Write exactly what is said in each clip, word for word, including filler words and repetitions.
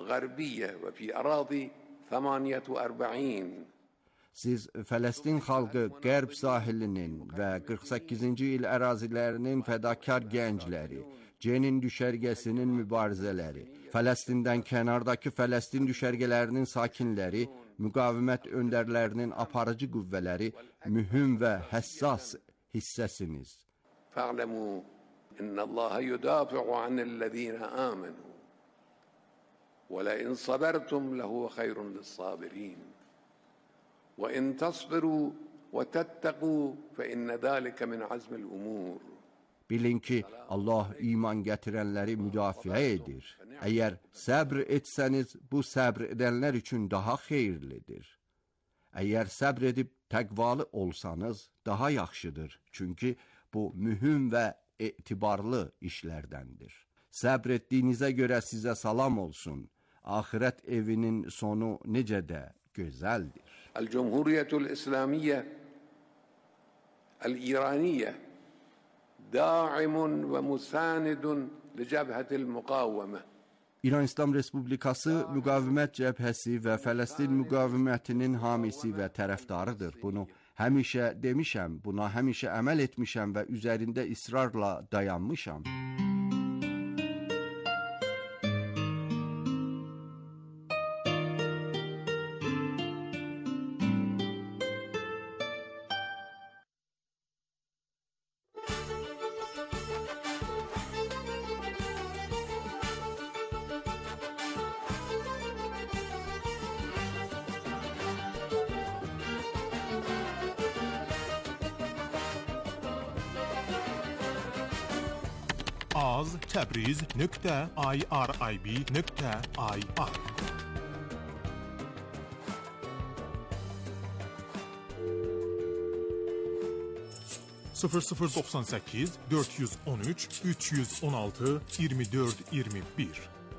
غربية وفي أراضي ثمانية وأربعين. Siz Fələstin xalqı Qərb sahilinin və qırx səkkizinci il ərazilərinin fədakar gəncləri, Cenin düşərgəsinin mübarizələri, Fələstindən kənardakı Fələstin düşərgələrinin sakinləri, müqavimət öndərlərinin aparıcı qüvvələri mühüm və həssas hissəsiniz. فَاعْلَمُوا إِنَّ اللَّهَ يُدَافِعُ عَنِ الَّذِينَ آمَنُوا وَلَئِنْ صَبَرْتُمْ لَهُوَ خَيْرٌ لِلصَّابِرِينَ وَإِنْ تَصْبِرُوا وَتَتَّقُوا فَإِنَّ ذَلِكَ مِنْ عَزْمِ الْأُمُورِ. Bilin ki, Allah iman gətirənləri müdafiə edir. Əgər səbr etsəniz, bu səbr edənlər üçün daha xeyirlidir. Əgər səbr edib təqvalı olsanız, daha yaxşıdır. Çünki bu mühüm və etibarlı işlərdəndir. Səbr etdiyinizə görə sizə salam olsun. Axirət evinin sonu necə də gözəldir. El-Cumhuriyetul İslamiyyə El-İraniyyə da'imun və musanidun li cəbhətil müqavimə. İran İslam Respublikası müqavimət cəbhəsi və Fələstin müqavimətinin hamisi və tərəfdarıdır. Bunu həmişə demişəm, buna həmişə əməl etmişəm və üzərində israrla dayanmışam. az təbriz nöqtə irib nöqtə ir sıfır sıfır doxsan səkkiz dörd yüz on üç üç yüz on altı iyirmi dörd iyirmi bir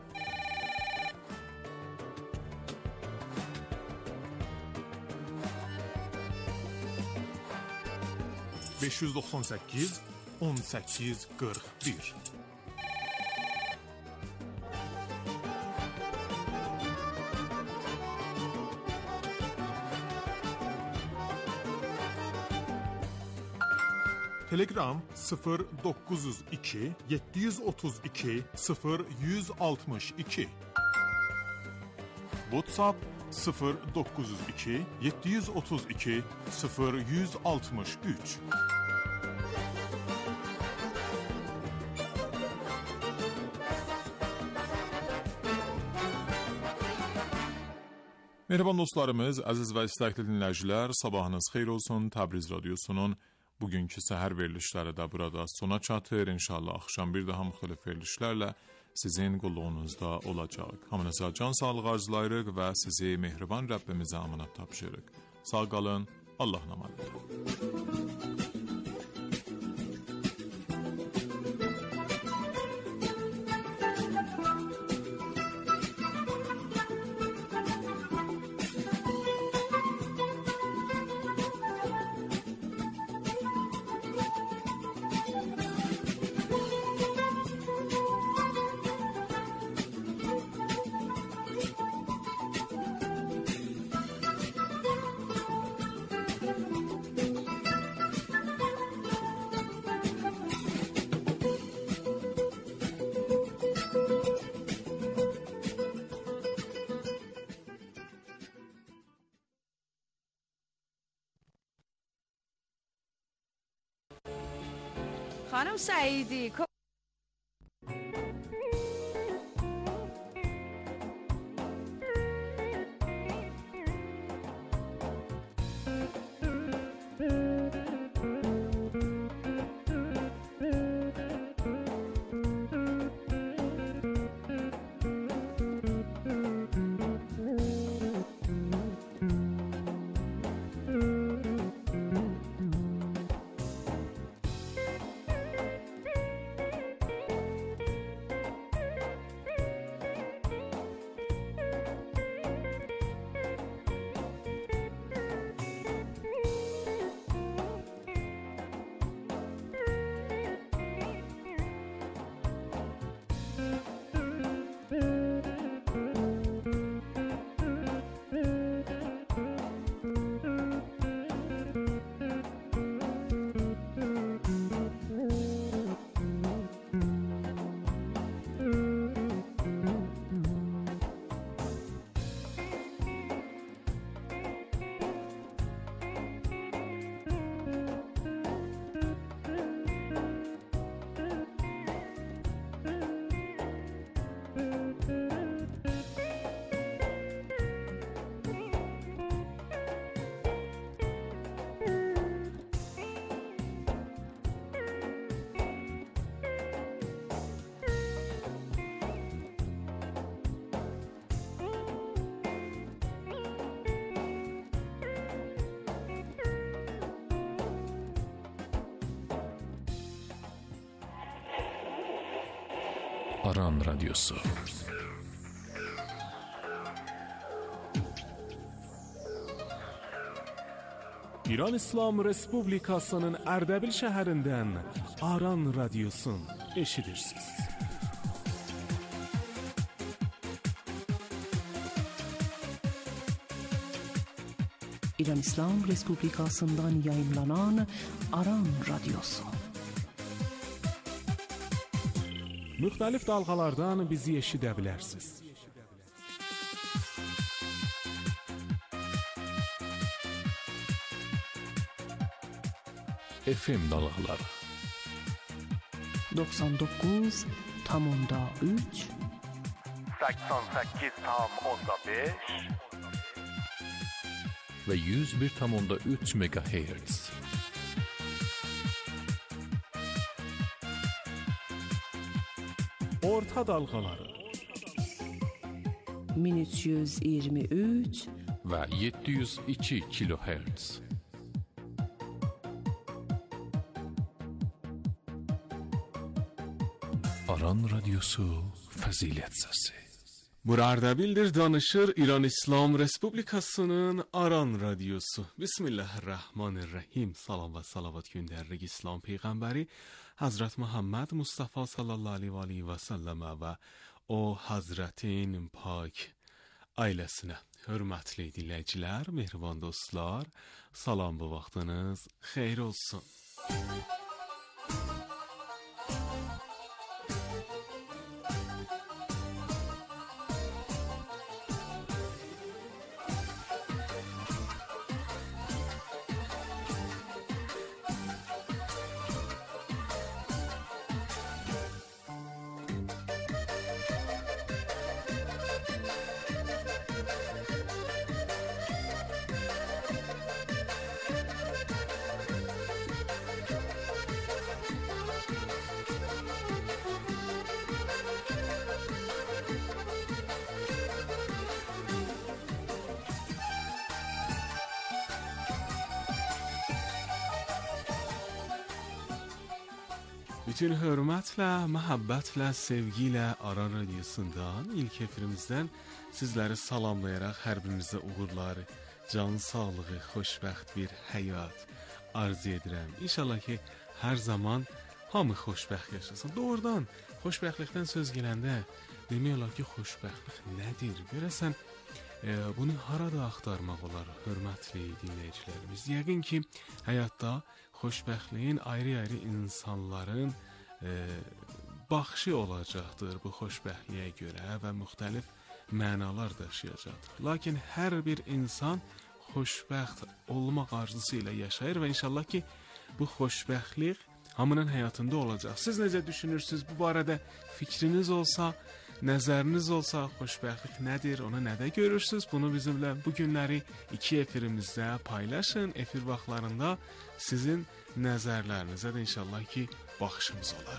beş yüz doxsan səkkiz on səkkiz qırx bir Telegram sıfır doqquz yüz iki yeddi yüz otuz iki sıfır yüz altmış iki WhatsApp sıfır doqquz yüz iki yeddi yüz otuz iki sıfır yüz altmış üç Merhaba dostlarımız, əziz və istəkli dinləyicilər, sabahınız xeyir olsun. Təbriz Radyosu'nun bugünkü səhər verilişləri də burada sona çatır. İnşallah axşam bir daha müxtəlif verilişlərlə sizin qulluğunuzda olacaq. Hamınıza can sağlığı arzulayırıq və sizi mehriban Rəbbimizə amanat tapşırıq. Sağ qalın, Allah namanıdır. خانم سعیدی Aran Radyosu. İran İslam Respublikasının Ərdəbil şəhərindən Aran Radyosun eşidirsiniz. İran İslam Respublikasından yayınlanan Aran Radyosu. Müxtəlif dalğalardan bizi eşidə bilərsiniz. F M dalgaları doksan dokuz tam onda üç seksen sekiz tam onda beş ve yüz bir tam onda üç megahertz. Orta dalğaları min üç yüz iyirmi üç ve yedi yüz iki kilohertz. Aran Radyosu Fazilet Sesi. Burada bildir danışır İran İslam Respublikasının Aran Radyosu. Bismillahirrahmanirrahim. Salam və salavat göndəririk İslam Peyğəmbəri Hazret Muhammed Mustafa sallallahu aleyhi və səlləmə və o Hazretin pak ailəsinə. Hörmətli dinləyicilər, mehriban dostlar, salam bu vaxtınız xeyir olsun. Bütün hörmətlə, məhəbbətlə, sevgiyle Aran Radyosu'ndan ilk efirimizdən sizləri salamlayaraq hər birinizə uğurlar, can sağlığı, xoşbəxt bir həyat arzu edirəm. İnşallah ki, hər zaman hamı xoşbəxt yaşasın. Doğrudan, xoşbəxtlikdən söz gələndə demək olar ki, xoşbəxtlik nədir? Görəsən, e, bunu harada axtarmaq olar, hörmətli dinləyicilərimiz? Yəqin ki, həyatda xoşbəxtliyin ayrı-ayrı insanların e, baxışı olacaqdır bu xoşbəxtliyə görə və müxtəlif mənalar daşıyacaqdır. Lakin hər bir insan xoşbəxt olmaq arzusu ilə yaşayır və inşallah ki, bu xoşbəxtlik hamının həyatında olacaq. Siz necə düşünürsünüz? Bu barədə fikriniz olsa, nəzəriniz olsa, xoşbəxtlik nədir, onu nədə görürsünüz? Bunu bizimlə bu günləri iki efirimizdə paylaşın. Efir vaxtlarında sizin nəzərlərinizə də inşallah ki, baxışımız olar.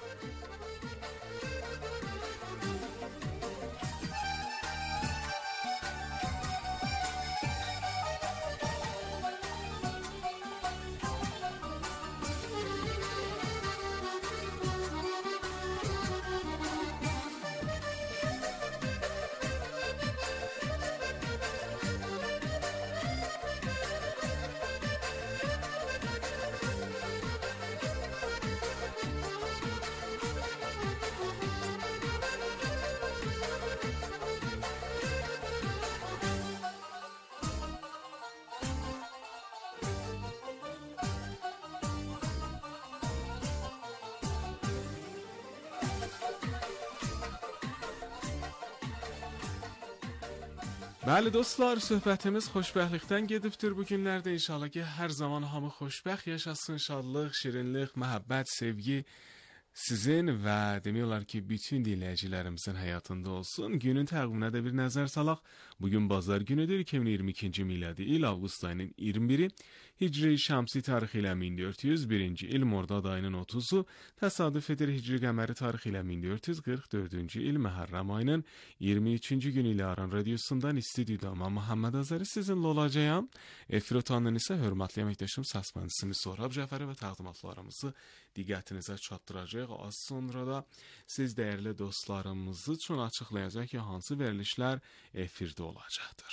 Bəli dostlar, söhbətimiz xoşbəxtlikdən gedibdir bu günlərdə. İnşallah ki, hər zaman hamı xoşbəxt yaşasın, şadlıq, şirinlik, məhəbbət, sevgi sizin və demək olar ki, bütün dinləyicilərimizin həyatında olsun. Günün təqviminə də bir nəzər salaq. Bugün bazar günüdür, iki min iyirmi ikinci miladi il avqust ayının iyirmi biri, Hicri Şəmsi tarixi ilə min dörd yüz birinci il Mordad ayının otuzu, təsadüf edir Hicri Qəməri tarixi ilə min dörd yüz qırx dördüncü il Məhərrəm ayının iyirmi üçüncü günü ilə Aran Radyosu'ndan istudiyada Muhammed Azəri sizinlə olacağım. Efir otandan isə hörmətli əməkdaşım səs mühəndisimiz Sohrab Cəfəri və təqdimatlarımızı diqqətinizə çatdıracaq. Az sonra da siz dəyərli dostlarımız üçün açıqlayacaq ki, hansı verilişlər efirdə olacaqdır.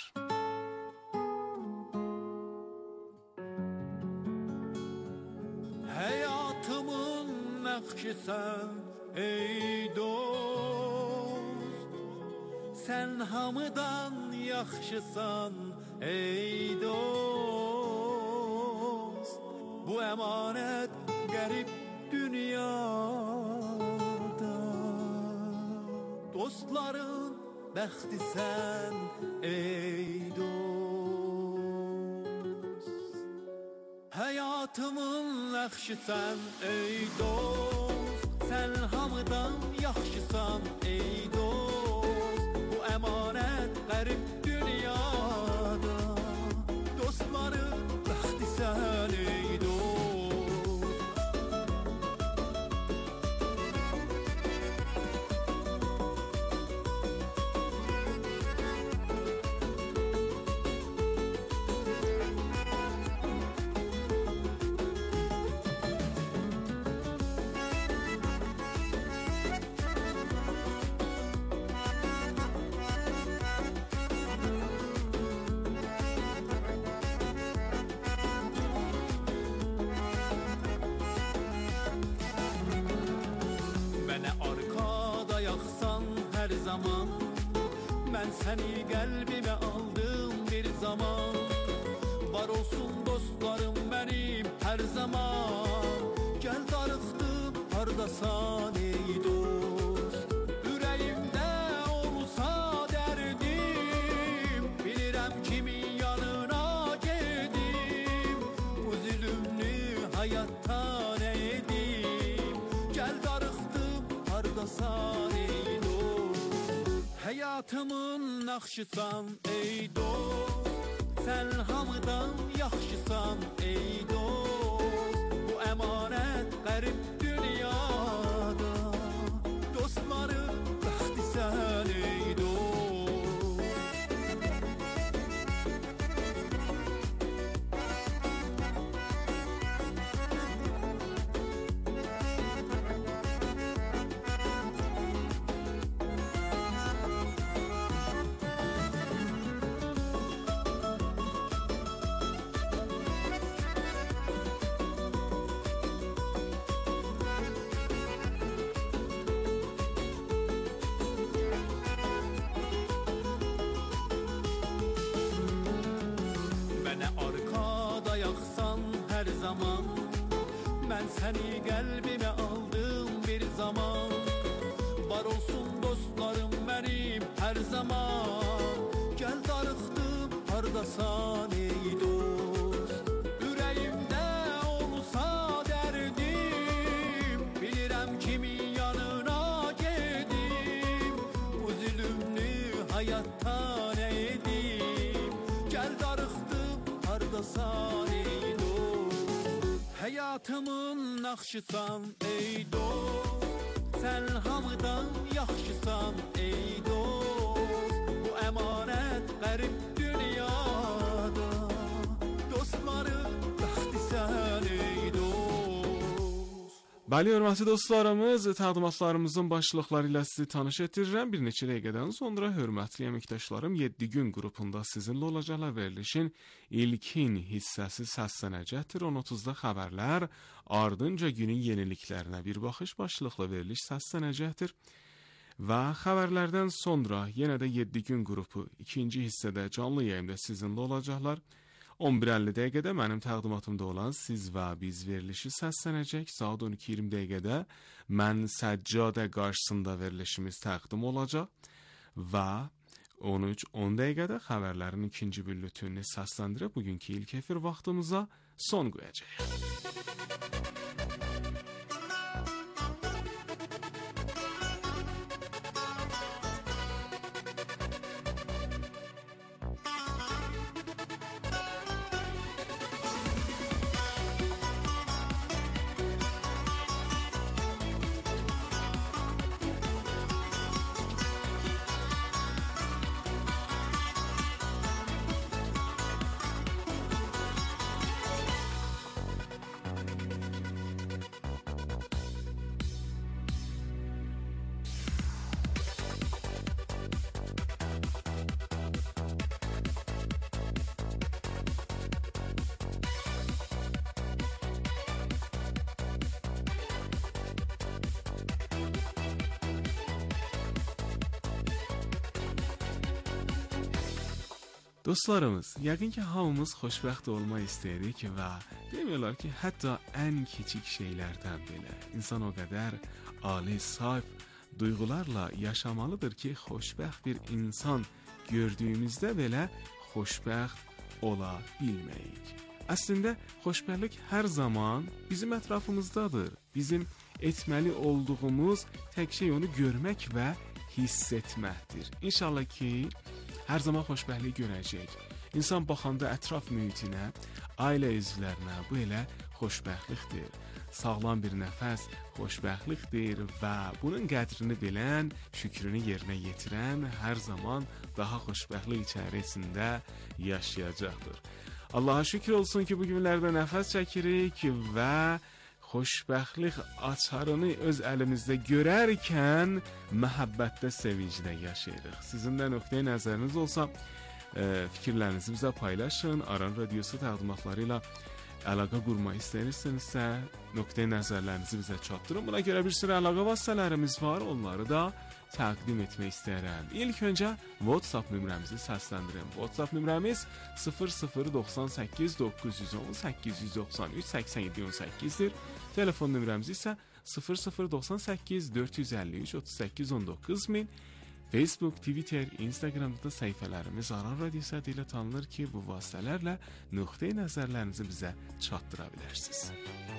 Həyatımın nəqşisən ey dost, sən hamıdan yaxşısan ey dost. Bu əmanət qərib dünyada, dostların bəxtisən ey dost. Həyatımın nəqşisən ey dost, sən hamıdan yaxşısan ey dost. Bu əmanət qərib dünyada, dostların bəxtisən ey dost. Zaman ben seni kalbime aldım bir zaman, var olsun dostlarım benim her zaman. Gel darıxdım hardasan ey dost, yüreğimde olsa derdim, bilirəm kimin yanına gedim, bu zulümlü hayattan edim. Gel darıxdım hardasan ey dost, həyatımın naxşısan ey dost, sən hamıdan yaxşısan ey dost. Bu əmanət qərib dünyada, dostların bəxtisən ey dost. Ben seni kalbime aldım bir zaman, var olsun dostlarım benim her zaman. Gel darıxdım hardasan ey dost, yüreğimde olsa derdim, bilirəm kimin yanına gedim, bu zulümlü hayattan edim. Gel darıxdım hardasan ey dost, həyatımın naxşısan ey dost, sən hamıdan yaxşısan ey dost. Bu əmanət qərib dünyada, dostların bəxtisən ey dost. Bəli, hörmətli dostlarımız, təqdimatlarımızın başlıqları ilə sizi tanış etdirirəm. Bir neçə dəqiqədən sonra hörmətli əməkdaşlarım yeddi gün qrupunda sizinlə olacaqlar. Verilişin ilkin hissəsi səslənəcəkdir. on otuzda xəbərlər, ardınca günün yeniliklərinə bir baxış başlıqlı veriliş səslənəcəkdir. Və xəbərlərdən sonra yenə də yeddi gün qrupu ikinci hissədə canlı yayımda sizinlə olacaqlar. on bir əlli dəqiqədə mənim təqdimatımda olan Siz və Biz verilişi səslənəcək. Saat on iki iyirmi dəqiqədə Mən Səccadə qarşısında verilişimiz təqdim olacaq. Və on üç on dəqiqədə xəbərlərin ikinci bülletenini səsləndirib bugünkü ilk efir vaxtımıza son qoyacaq. Dostlarımız, yəqin ki, hamımız xoşbəxt olmaq istəyirik və demək olar ki, hətta ən kiçik şeylərdən belə insan o qədər ali, saf duyğularla yaşamalıdır ki, xoşbəxt bir insan gördüyümüzdə belə xoşbəxt ola bilməyik. Əslində, xoşbəxtlik hər zaman bizim ətrafımızdadır. Bizim etməli olduğumuz tək şey onu görmək və hiss etməkdir. İnşallah ki, hər zaman xoşbəxtlik görəcək. İnsan baxanda ətraf mühitinə, ailə üzvlərinə bu elə xoşbəxtlikdir. Sağlam bir nəfəs xoşbəxtlikdir və bunun qədrini bilən, şükrünü yerinə yetirən hər zaman daha xoşbəxtlik içərisində yaşayacaqdır. Allaha şükür olsun ki, bu günlərdə nəfəs çəkirik və xoşbəxtlik açarını öz əlimizdə görərkən məhəbbətdə, sevincdə yaşayırıq. Sizin də nöqteyi nəzəriniz olsa, e, fikirlərinizi bizə paylaşın. Aran Radiosu təqdimatları ilə əlaqə qurmaq istəyirsinizsə, nöqteyi nəzərlərinizi bizə çatdırın. Buna görə bir sürü əlaqə vasitələrimiz var, onları da təqdim etmək istəyirəm. İlk öncə WhatsApp nömrəmizi səsləndirin. WhatsApp nömrəmiz sıfır sıfır doxsan səkkiz doqquz yüz on səkkiz yüz doxsan üç səksən yeddi on səkkizdir. Telefon nömrəmiz isə sıfır sıfır doxsan səkkiz dörd yüz əlli üç otuz səkkiz on doqquz min. Facebook, Twitter, Instagramda da səhifələrimiz Aran Radiosu adı ilə tanınır ki, bu vasitələrlə nöqteyi nəzərlərinizi bizə çatdıra bilərsiniz.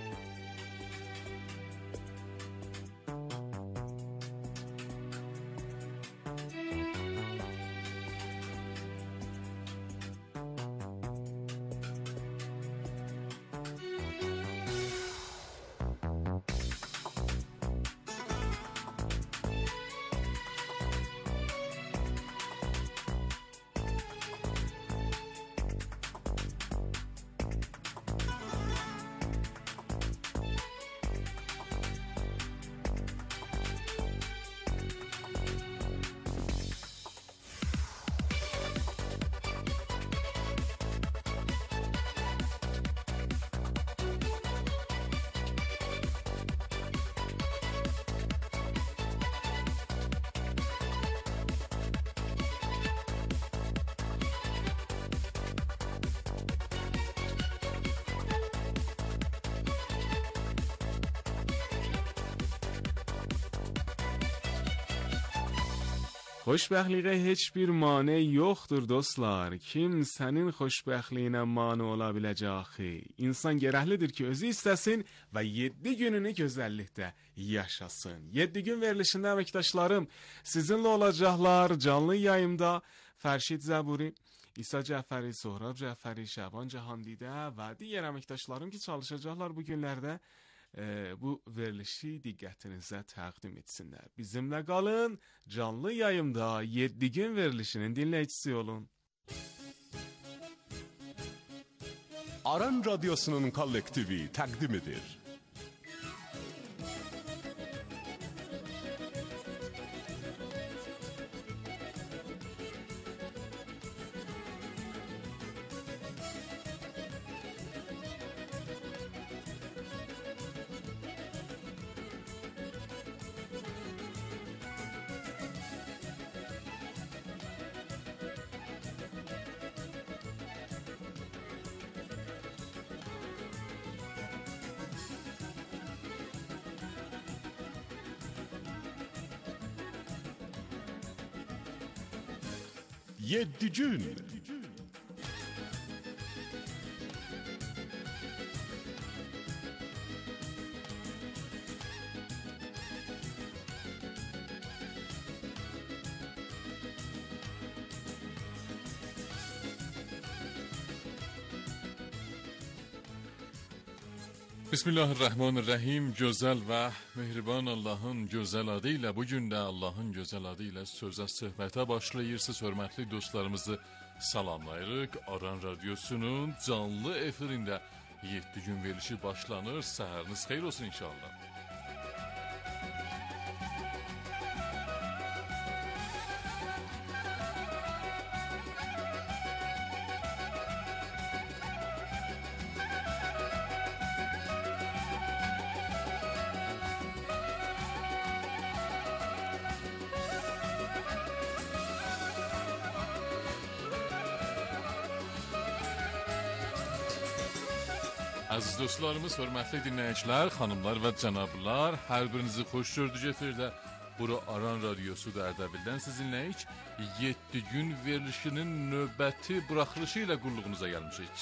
Xoşbəxtliyə heç bir mane yoxdur dostlar. Kim sənin xoşbəxtliyinə mane ola biləcək ki? İnsan gərəklidir ki, özü istəsin və yeddi gününü gözəllikdə yaşasın. yeddi gün verilişində əməkdaşlarım sizinlə olacaqlar canlı yayımda. Fərşid Zəburi, İsa Cəfəri, Sohrab Cəfəri, Şəban Cahandidə və digər əməkdaşlarım ki, çalışacaqlar bu günlərdə e, bu verilişi diqqətinizə təqdim etsinlər. Bizimlə qalın, canlı yayımda yeddi gün verilişinin dinləyicisi olun. Aran Radyosu'nun kollektivi təqdim edir. Yeddi gün. Bismillahirrahmanirrahim. Gözəl və mehriban Allahın gözəl adı ilə bugün də Allahın gözəl adı ilə sözə, söhbətə başlayırsınız. Hörmətli dostlarımızı salamlayırıq. Aran Radyosu'nun canlı efirində yeddi gün verilişi başlanır. Səhəriniz xeyir olsun inşallah. Aziz dostlarımız, hörmətli dinləyicilər, xanımlar və cənablar, hər birinizi xoş gördük efirdə. Bura Aran Radiosu da Ərdəbildən sizinləyik. yeddi gün verilişinin növbəti buraxılışı ilə qulluğunuza gəlmişik.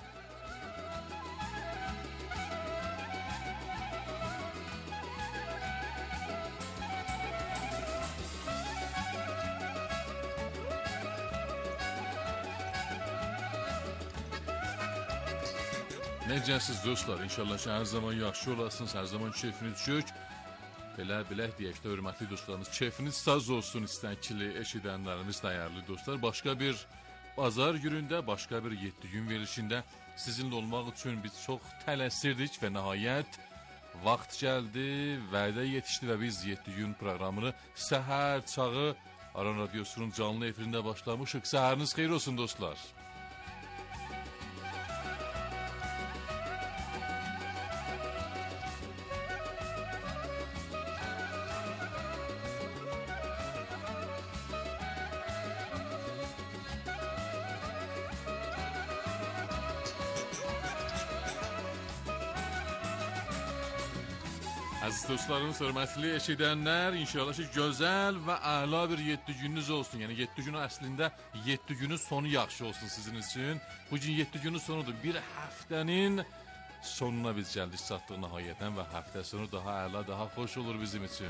Necəsiz dostlar, inşallah ki, hər zaman yaxşı olasınız, hər zaman keyfiniz çök. Belə bilək deyək də, hörmətli dostlarımız, keyfiniz saz olsun istəkili eşidənlərimiz, dəyərli dostlar. Başqa bir bazar günündə, başqa bir yeddi gün verilişində sizinlə olmaq üçün biz çox tələsirdik və nəhayət vaxt gəldi, vədə yetişdi və biz yeddi gün proqramını səhər çağı Aran Radiosunun canlı efirində başlamışıq. Səhəriniz xeyir olsun dostlar. Əziz dostlarımız, hörmətli eşidənlər, inşallah ki, gözəl və əla bir yeddi gününüz olsun. Yəni yeddi günü əslində yeddi günün sonu yaxşı olsun sizin üçün. Bugün yeddi günün sonudur. Bir həftənin sonuna biz gəldik, çatdıq nəhayətən və həftə sonu daha əla, daha xoş olur bizim üçün.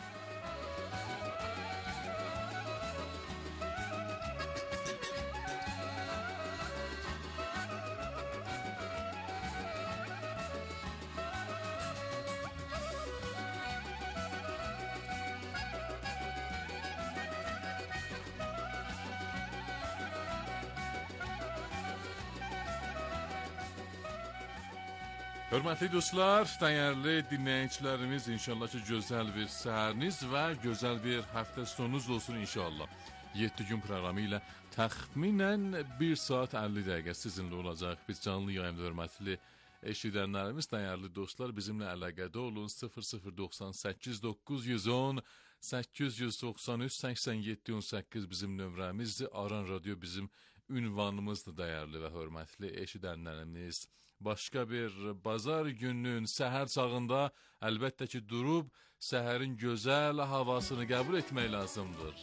Hörmətli dostlar, dəyərli dinləyicilərimiz, inşallah ki, gözəl bir səhəriniz və gözəl bir həftə sonunuz olsun inşallah. yeddi gün proqramı ilə təxminən bir saat əlli dəqiqə sizinlə olacaq. Biz canlı yayımda hörmətli eşidənlərimiz, dəyərli dostlar, bizimlə əlaqədə olun. sıfır sıfır doxsan səkkiz doqquz yüz on səkkiz yüz doxsan üç səksən yeddi on səkkiz bizim nömrəmizdir. Aran Radio bizim ünvanımızdır, dəyərli və hörmətli eşidənlərimiz. Başqa bir bazar gününün səhər çağında əlbəttə ki, durub səhərin gözəl havasını qəbul etmək lazımdır.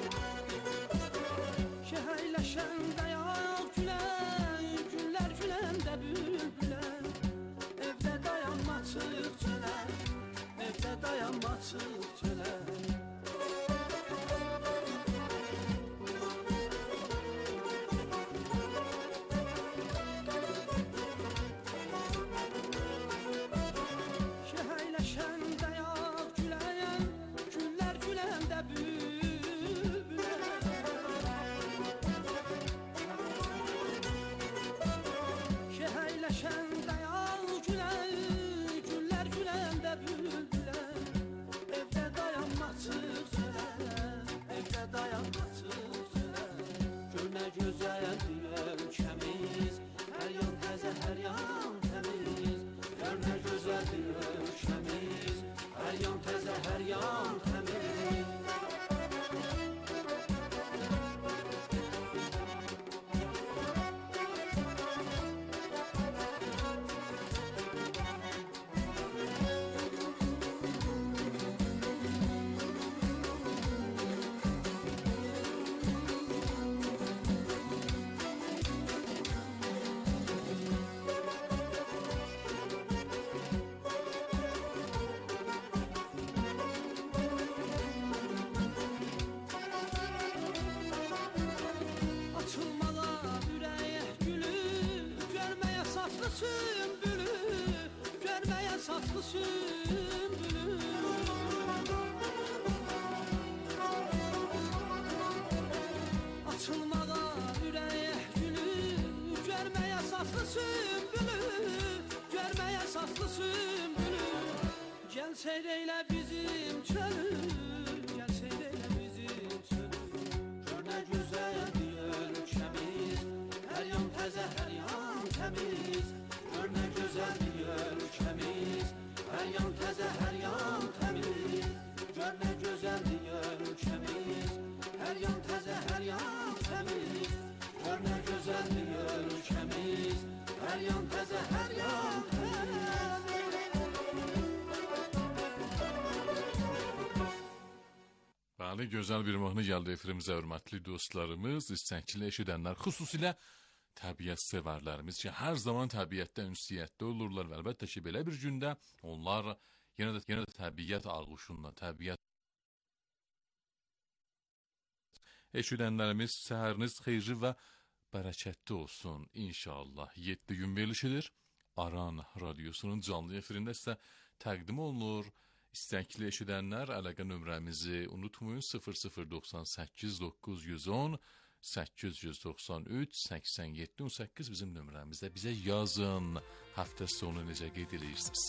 Şəhərləşəndə yağ gülər, günlər gülər saflı sümbülü, görmeye saflı sümbülü. Açılmağa ürək gülü, görmeye saflı sümbülü, görmeye saflı sümbülü. Gel seyreyle bizim çölü, gel seyreyle bizim çölü. Gör ne güzel ölkemiz, her yan təzə, her yan temiz. Gör ne güzel ölkemiz, her yan təzə, her yan temiz. Gör ne güzel ölkemiz, her yan təzə, her yan temiz. Gör ne güzel ölkemiz, her yan təzə, her yan temiz. Bəli, gözəl bir mahnı gəldi efirimizə, hörmətli dostlarımız, istəkli eşidənlər, xüsusilə təbiət sevərlərimiz ki, hər zaman təbiətdə ünsiyyətdə olurlar və əlbəttə ki, belə bir gündə onlar yenə də, yenə də təbiət ağuşunda, təbiət eşidənlərimiz, səhəriniz xeyirli və bərəkətli olsun inşallah. yeddi gün verilişidir. Aran radiosunun canlı efirində sizə təqdim olunur. İstəkli eşidənlər, əlaqə nömrəmizi unutmayın, sıfır sıfır doxsan səkkiz doqquz yüz on səkkiz yüz doxsan üç səksən yeddi on səkkiz bizim nömrəmizdə bizə yazın. Həftə sonu necə qeyd edirsiniz?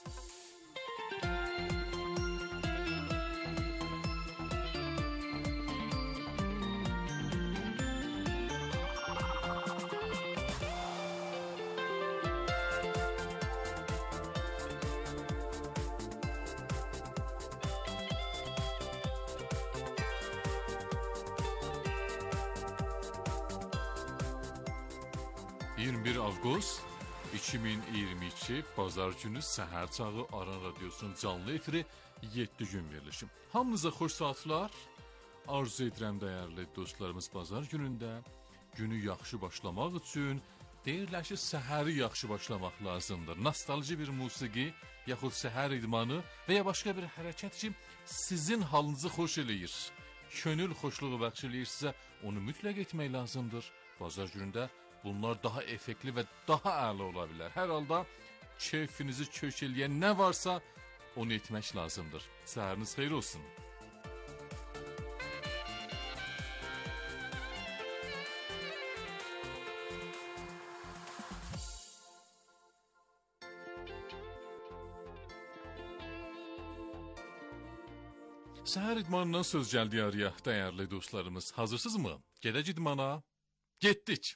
iyirmi bir avqust iki min iyirmi iki Bazar günü səhər çağı Aran radiosunun canlı efiri yeddi gün verilişim. Hamınıza xoş saatlar arzu edirəm dəyərli dostlarımız. Bazar günündə günü yaxşı başlamaq üçün deyirlər ki, səhəri yaxşı başlamaq lazımdır. Nostalji bir musiqi yaxud səhər idmanı və ya başqa bir hərəkət ki, sizin halınızı xoş eləyir, könül xoşluğu bəxş eləyir sizə, onu mütləq etmək lazımdır. Bazar günündə bunlar daha effektli və daha əla ola bilər. Hər halda keyfinizi kök eləyən nə varsa onu etmək lazımdır. Səhəriniz xeyir olsun. Səhər idmanından söz gəldi araya, dəyərli dostlarımız. Hazırsınızmı? Gedək idmana. Getdik.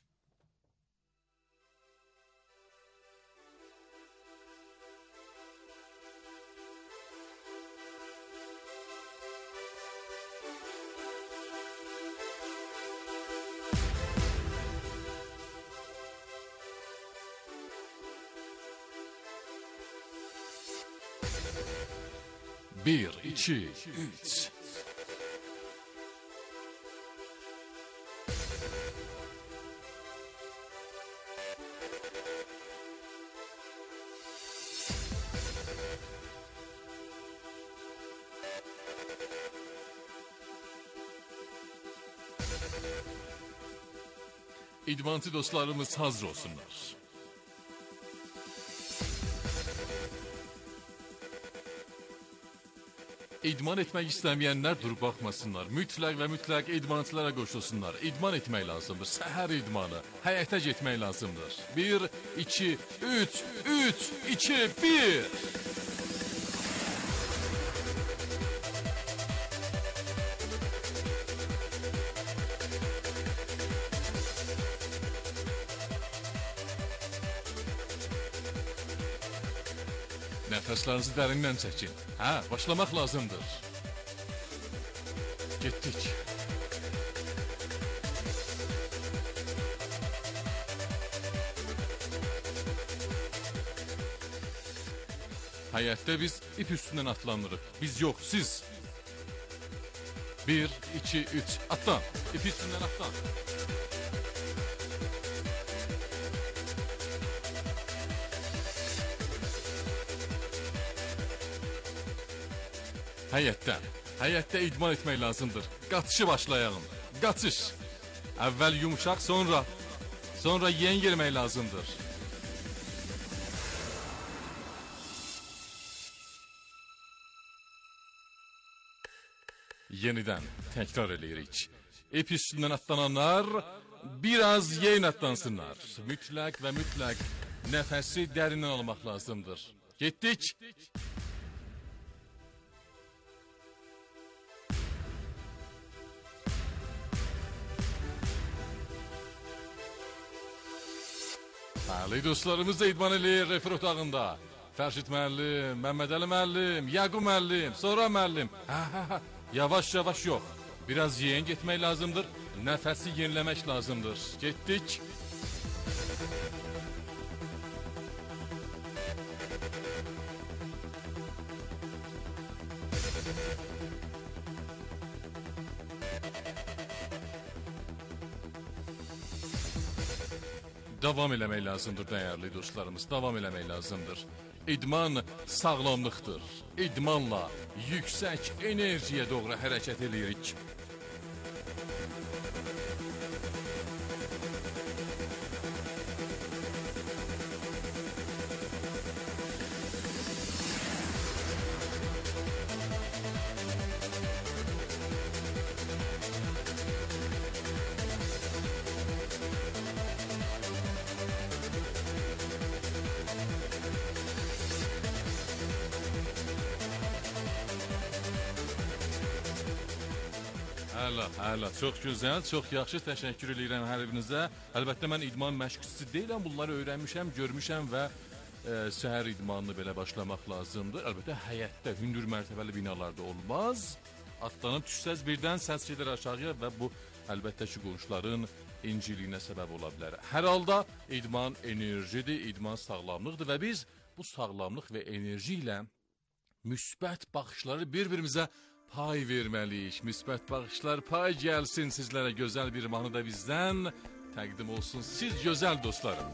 Bir, iki, üç. İdmançı dostlarımız hazır olsunlar. İdman etmək istəməyənlər durub baxmasınlar. Mütləq və mütləq idmançılara qoşulsunlar. İdman etmək lazımdır. Səhər idmanı. Həyətə getmək lazımdır. Bir, iki, üç, üç, iki, bir. Nəfəslərinizi dərindən çəkin. Hə, başlamaq lazımdır. Getdik. Həyətdə biz ip üstündən atlanırıq. Biz yox, siz. Bir, iki, üç, atlan. İp üstündən atlan. Həyətdə, həyətdə idman etmək lazımdır. Qaçışı başlayalım. Qaçış. Əvvəl yumuşaq, sonra sonra yen girmək lazımdır. yenidən təkrar eləyirik. Ep üstündən atlananlar biraz yeyin atlansınlar. Mütləq və mütləq nəfəsi dərindən almaq lazımdır. Getdik. Bəli, dostlarımız da idman eləyir refer otağında. Fərşid müəllim, Məmməd Əli müəllim, Yaqub müəllim, sonra müəllim. Hə, hə, hə. Yavaş yavaş yox. Biraz yeyin getmək lazımdır. Nəfəsi yeniləmək lazımdır. Getdik. Davam eləmək lazımdır dəyərli dostlarımız, davam eləmək lazımdır. İdman sağlamlıqdır. İdmanla yüksək enerjiyə doğru hərəkət eləyirik. Hələ, hələ, çox gözəl, çox yaxşı, təşəkkür edirəm hər birinizə. Əlbəttə, mən idman məşqçisi deyiləm, bunları öyrənmişəm, görmüşəm və e, səhər idmanını belə başlamaq lazımdır. Əlbəttə, həyətdə, hündür mərtəbəli binalarda olmaz. Atlanıb düşsəz birdən səs gedir aşağıya və bu, əlbəttə ki, qonşuların inciliyinə səbəb ola bilər. Hər halda, idman enerjidir, idman sağlamlıqdır və biz bu sağlamlıq və enerji ilə müsbət baxışları bir-birimizə pay verməliyik. Müsbət baxışlar pay gəlsin sizlərə, gözəl bir mahnı da bizdən təqdim olsun. Siz gözəl dostlarım.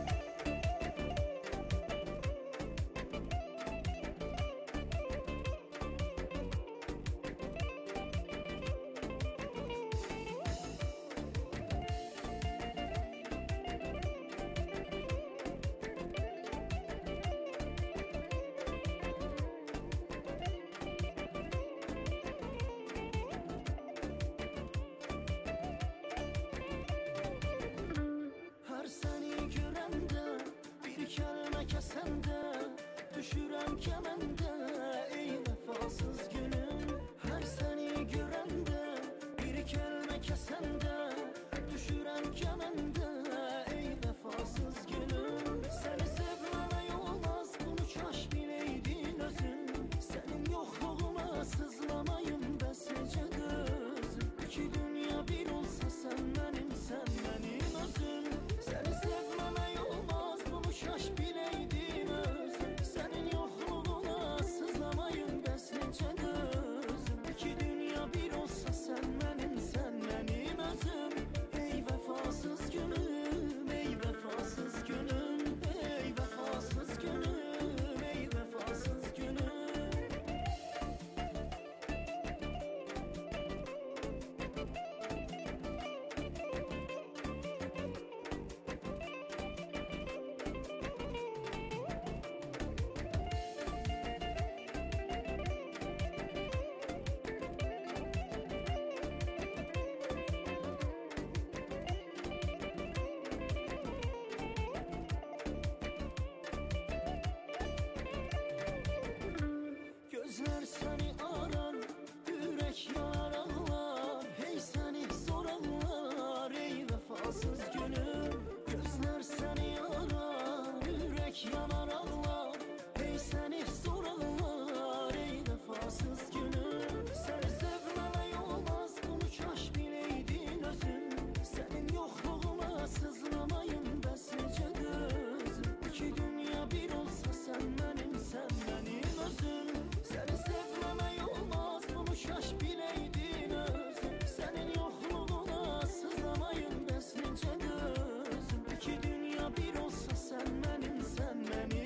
Gözler seni arar, yürek yanar ağlar. Hey seni zor anlar, ey vefasız gönül. Gözler seni arar, yürek yanar ağlar. Hey seni zor anlar, ey vefasız gönül. Seni sevmeme olmaz, bunu kaş bileydin özün. Senin yokluğuna sızlamayım beslice gözüm. İki dünya bir olsa sen benim, sen benim özüm. Seni sevmeme olmaz, bunu şaş bileydin özüm. Senin yokluğuna sızlamayın beslice gözüm. İki dünya bir olsa sen benim, sen benim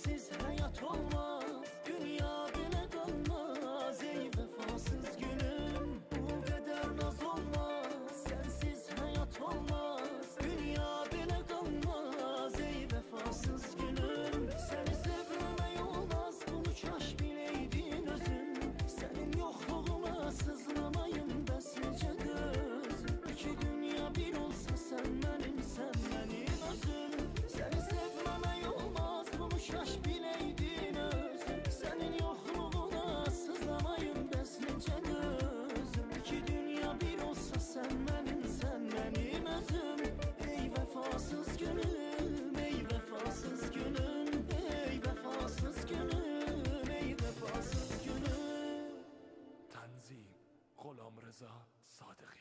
sensiz hayat olmaz. Dünya bile kalmaz. Ey vefasız gülüm, bu kadar naz olmaz. Sensiz hayat olmaz. Dünya bile kalmaz. Ey vefasız gülüm, seni sevmemek olmaz. Bunu kaş bileydin özün. Senin yokluğuna sızlamayım besmece gözüm. İki dünya bir olsa sen benim, sen benim özüm. Seni sevmemek olmaz. Bunu kaş bileydin özün. Senin yokluğuna sızlamayım besmece gözüm. İki dünya bir olsa sen benim, sen benim özüm. Ey vefasız gülüm, ey vefasız gülüm, ey vefasız gülüm, ey vefasız gülüm. Tanzim Ghulam Reza Sadıqi.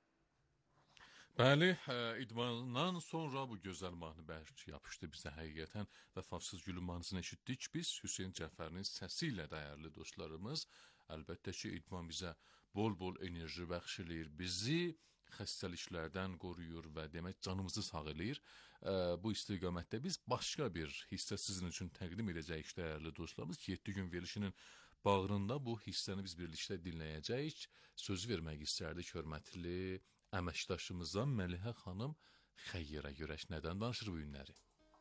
Bəli, ə, idmandan sonra bu gözəl mahnı bəlkə yapışdı bizə həqiqətən. Vəfasız gülüm mahnısını eşitdik biz Hüseyn Cəfərinin səsi ilə, dəyərli dostlarımız. Əlbəttə ki, idman bizə bol-bol enerji bəxş eləyir, bizi xəstəliklərdən qoruyur və demək canımızı sağ eləyir. Ə, bu istiqamətdə biz başqa bir hissə sizin üçün təqdim edəcəyik, dəyərli dostlarımız. yeddi gün verilişinin bağrında bu hissəni biz birlikdə dinləyəcəyik. Söz vermək istərdik hörmətli əməkdaşımıza Məlihə xanım Xəyyərə görək nədən danışır bu günləri.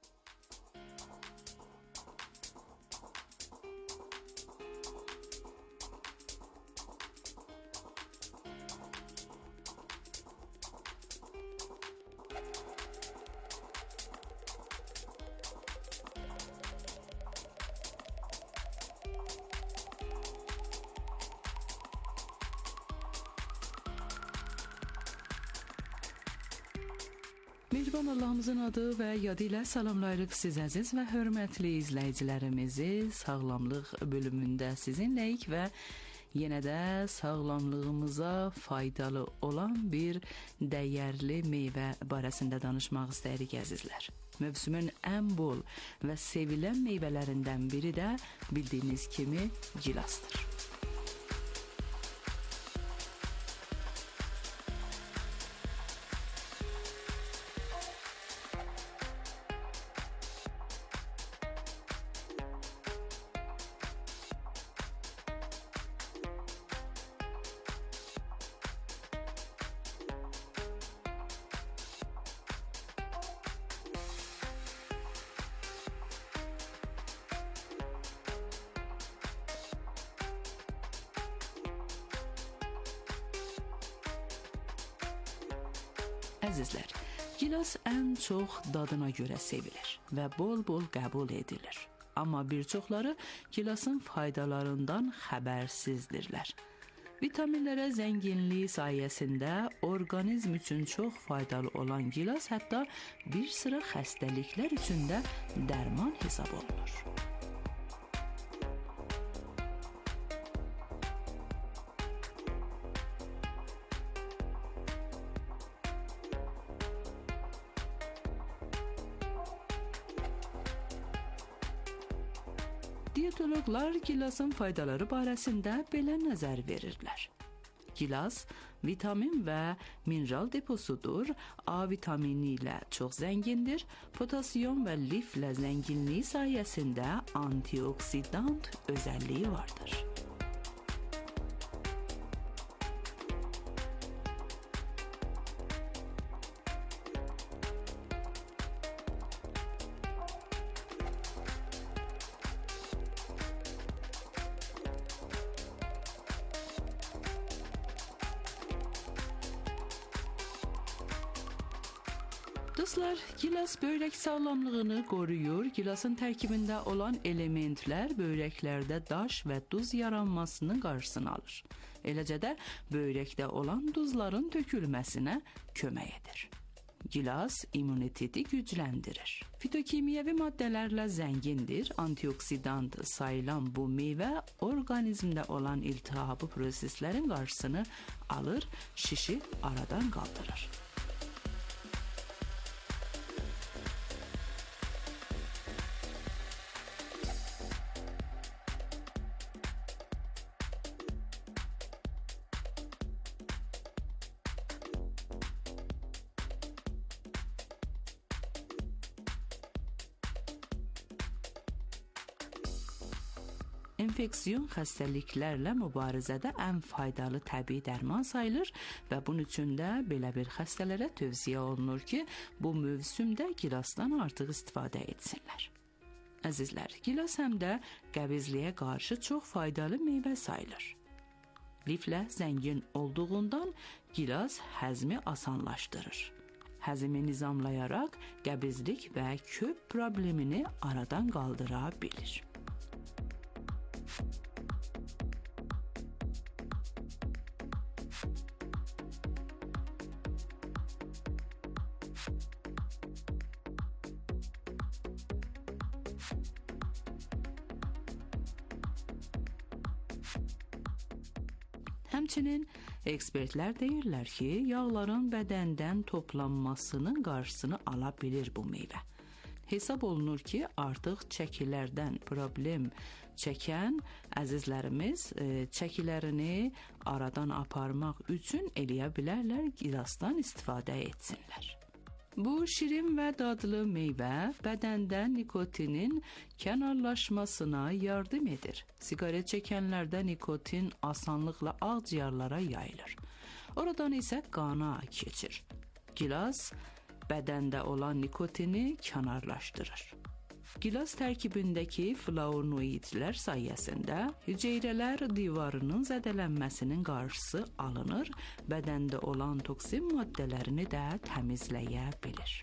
Mehriban Allahımızın adı və yadı ilə salamlayırıq siz əziz və hörmətli izləyicilərimizi. Sağlamlıq bölümündə sizinləyik və yenə də sağlamlığımıza faydalı olan bir dəyərli meyvə barəsində danışmaq istəyirik əzizlər. Mövsümün ən bol və sevilən meyvələrindən biri də bildiyiniz kimi gilasdır. Əzizlər, gilas ən çox dadına görə sevilir və bol-bol qəbul edilir. Amma bir çoxları gilasın faydalarından xəbərsizdirlər. Vitaminlərə zənginliyi sayəsində orqanizm üçün çox faydalı olan gilas hətta bir sıra xəstəliklər üçün də dərman hesab olunur. Diyetologlar gilasın faydaları barəsində belə nəzər verirlər. Gilas vitamin və mineral deposudur. A vitamini ilə çox zəngindir. Potasyum və liflə zənginliyi sayəsində antioksidant özəlliyi vardır. Dostlar, gilas börək sağlamlığını qoruyur. Gilasın tərkibində olan elementlər börəklərdə daş və duz yaranmasının qarşısını alır. Eləcə də börəkdə olan duzların tökülməsinə kömək edir. Gilas immuniteti gücləndirir. Fitokimyəvi maddələrlə zəngindir. Antioksidant sayılan bu meyvə orqanizmdə olan iltihabı proseslərin qarşısını alır, şişi aradan qaldırır. enfeksiyon xəstəliklərlə mübarizədə ən faydalı təbii dərman sayılır və bunun üçün də belə bir xəstələrə tövsiyə olunur ki, bu mövsümdə gilasdan artıq istifadə etsinlər. Əzizlər, gilas həm də qəbizliyə qarşı çox faydalı meyvə sayılır. Liflə zəngin olduğundan gilas həzmi asanlaşdırır. Həzmi nizamlayaraq qəbizlik və köp problemini aradan qaldıra bilir. Həmçinin ekspertlər deyirlər ki, yağların bədəndən toplanmasının qarşısını ala bilir bu meyvə. Hesab olunur ki, artıq çəkilərdən problem çəkən əzizlərimiz e, çəkilərini aradan aparmaq üçün eləyə bilərlər, gilasdan istifadə etsinlər. Bu şirin və dadlı meyvə bədəndə nikotinin kənarlaşmasına yardım edir. Siqaret çəkənlərdə nikotin asanlıqla ağciyarlara yayılır. Oradan isə qana keçir. Gilas bədəndə olan nikotini kənarlaşdırır. Gilas tərkibindəki flavonoidlər sayəsində hüceyrələr divarının zədələnməsinin qarşısı alınır, bədəndə olan toksin maddələrini də təmizləyə bilir.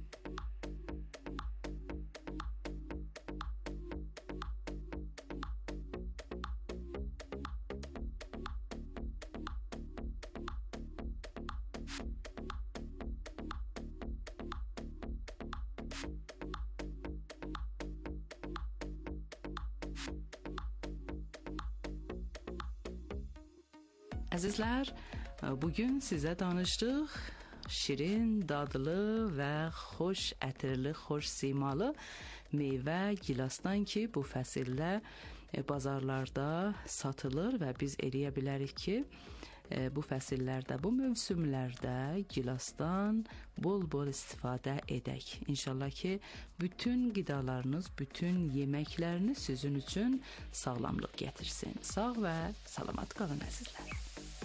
Əzizlər, bugün sizə danışdıq şirin, dadlı və xoş ətirli, xoş simalı meyvə gilasdan ki, bu fəsildə bazarlarda satılır və biz eləyə bilərik ki, bu fəsillərdə, bu mövsümlərdə gilasdan bol-bol istifadə edək. İnşallah ki, bütün qidalarınız, bütün yeməkləriniz sizin üçün sağlamlıq gətirsin. Sağ və salamat qalın əzizlər.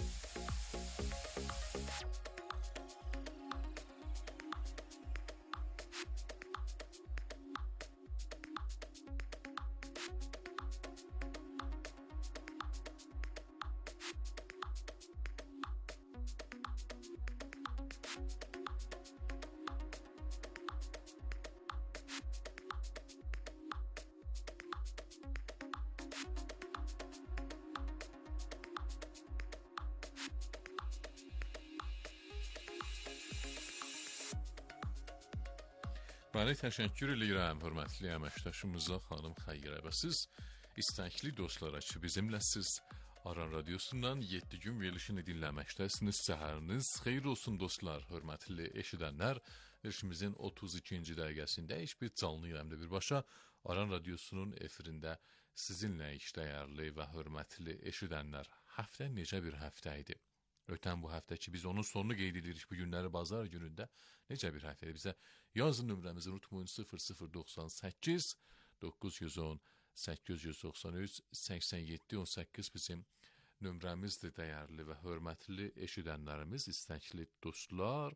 Bəli, təşəkkür edirəm hörmətli əməkdaşımıza xanım Xəyrə və siz istəkli dostlara ki, bizimləsiz Aran Radiosundan yeddi gün verilişini dinləməkdəsiniz. Səhəriniz xeyir olsun dostlar, hörmətli eşidənlər. Verilişimizin otuz ikinci dəqiqəsində heç bir canlı yayımda birbaşa Aran Radiosunun efirində sizinləyik dəyərli və hörmətli eşidənlər. Həftə necə bir həftə idi? Ötən bu həftə ki, biz onun sonunu qeyd edirik bu günləri bazar günündə. Necə bir həftədir? Bizə yazın nömrəmizi unutmayın sıfır sıfır doxsan səkkiz doqquz yüz on səkkiz yüz doxsan üç səksən yeddi on səkkiz bizim nömrəmizdir dəyərli və hörmətli eşidənlərimiz, istəkli dostlar.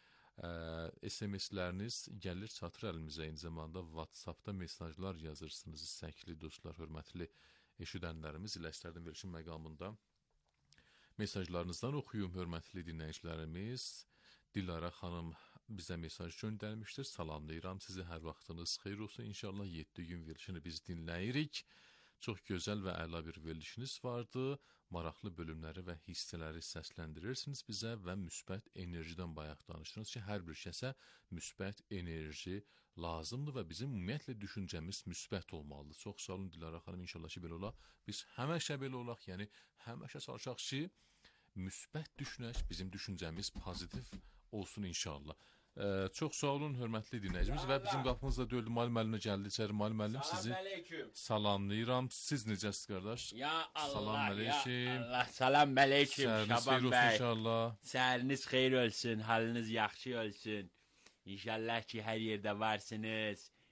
S M S-ləriniz gəlir çatır əlimizə, eyni zamanda WhatsApp-da mesajlar yazırsınız istəkli dostlar, hörmətli eşidənlərimiz. ilə istərdim verilişin məqamında mesajlarınızdan oxuyum, hörmətli dinləyicilərimiz. Dilara xanım bizə mesaj göndərmişdir. Salamlayıram sizi, hər vaxtınız xeyir olsun. İnşallah yeddi gün verilişini biz dinləyirik. Çox gözəl və əla bir verilişiniz vardı. Maraqlı bölümləri və hissələri səsləndirirsiniz bizə və müsbət enerjidən bayaq danışdınız ki, hər bir kəsə müsbət enerji lazımdır və bizim ümumiyyətlə düşüncəmiz müsbət olmalıdır. Çox sağ olun Dilara xanım, inşallah ki, belə olar. Biz həmişə belə olaq, yəni həmişə çalışaq ki, müsbət düşünək, bizim düşüncəmiz pozitiv olsun inşallah. Ee, çox sağ olun hörmətli dinləyicimiz və bizim qapımızda döldü, Mali müəllimə gəldi içəri. Mali müəllim sizi salamlayıram. Siz necəsiz qardaş? Ya Allah, salam ya Allah, salam əleykum Şaban bəy. İnşallah. Səhəriniz xeyir olsun, halınız yaxşı olsun. İnşallah ki, hər yerdə varsınız.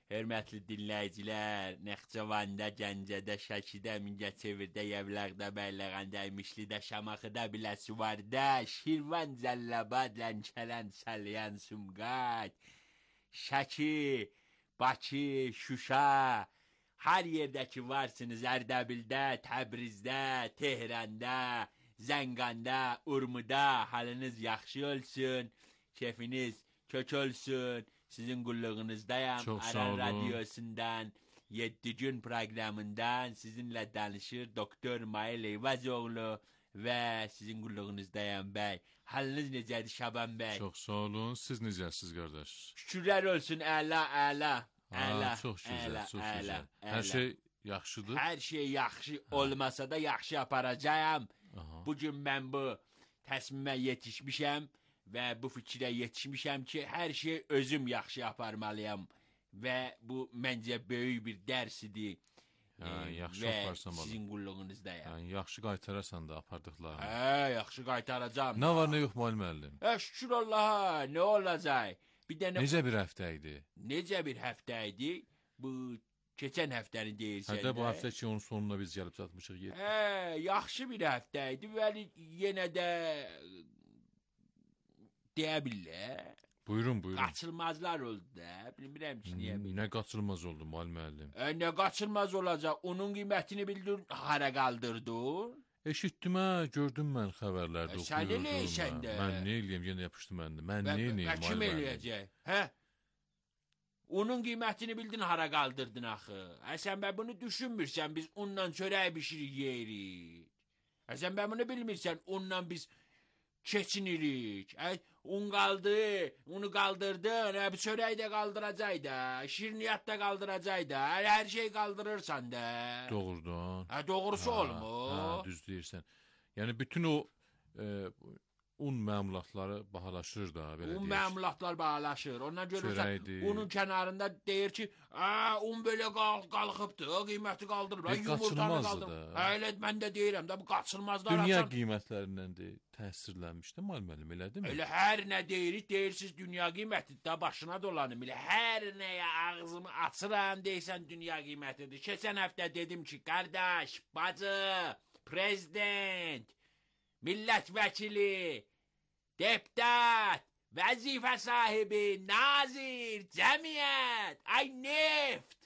Hörmətli dinləyicilər, Naxçıvanda, Gəncədə, Şəkidə, Mingəçevirdə, Yevləqdə, Bəyləqəndə, Mişlidə, Şamaxıda, Biləsuvarda, Şirvan, Cəllabad, Lənkərən, Salyan, Sumqayıt, Şəki, Bakı, Şuşa, hər yerdə ki varsınız, Ərdəbildə, Təbrizdə, Tehranda, Zənganda, Urmuda, halınız yaxşı olsun, keyfiniz kök olsun. Sizin qulluğunuzdayım. Çox sağ Aran olun. Radyosundan yeddi gün proqramından sizinlə danışır Doktor Mail Eyvazoğlu və sizin qulluğunuzdayım bəy. Halınız necədir Şaban bəy? Çox sağ olun. Siz necəsiz qardaş? Şükürlər olsun, əla, əla. Əla, çox gözəl, əla, çox əla, gözəl. əla. Hər şey yaxşıdır. Hər şey yaxşı olmasa da yaxşı aparacağım. Bugün mən bu təsmimə yetişmişəm və bu fikrə yetişmişəm ki, hər şey özüm yaxşı aparmalıyam və bu məncə böyük bir dərsidir. Hə, yaxşı və aparsan bala. sizin qulluğunuzdayım. Hə, yaxşı qaytararsan da apardıqlarını. Hə, yaxşı qaytaracağam. Nə var, nə yox Mail müəllim? Hə, şükür Allaha, nə olacaq? Bir dənə Necə bir həftə idi? Necə bir həftə idi? Bu keçən həftəni deyirsən. Hətta bu həftə ki, onun sonuna biz gəlib çatmışıq yer. Hə, yaxşı bir həftə idi, vəli yenə də deyə billər. Buyurun, buyurun. Qaçılmazlar oldu da, bilmirəm ki, niyə bilmirəm. Nə qaçılmaz oldu Mail müəllim? E, nə qaçılmaz olacaq? Onun qiymətini bildin, hara qaldırdın? Eşitdim hə, gördüm mən xəbərlərdə E, oxuyurdum. sən nə eləyirsən də? Mən nə eləyəm, yenə yapışdı məndə. Mən Və- nə və eləyəm Kim Mail müəllim? eləyəcək? Hə? Onun qiymətini bildin, hara qaldırdın axı? Hə, sən bə bunu düşünmürsən, biz unla çörək bişirik, yeyirik. Hə, sən bə bunu bilmirsən, unla biz keçinirik. Hə, un qaldı, unu qaldırdın, hə, bu çörək də qaldıracaq da, şirniyyat da qaldıracaq da, hə, hər şey qaldırırsan da. Doğrudan. Hə, doğrusu olmur. Hə, düz deyirsən. Yəni bütün o e, un məmulatları bahalaşır da, belə Un deyək. məmulatlar bahalaşır. Ondan görürsən, Çörəkdir. unun kənarında deyir ki, "Aa, un belə qal qalxıbdı, qiyməti qaldırıb, E, yumurtanı qaçılmazdı qaldırıb." da. Hə, elə mən də deyirəm də bu qaçılmazlar Dünya açan. qiymətlərindən də təsirlənmişdi Mail müəllim, elədirmi? Elə hər nə deyirik, deyirsiz dünya qiyməti də başına dolanım. Elə hər nəyə ağzımı açıram deyirsən dünya qiymətidir. Keçən həftə dedim ki, qardaş, bacı, prezident, millət vəkili, deputat, vəzifə sahibi, nazir, cəmiyyət, ay neft.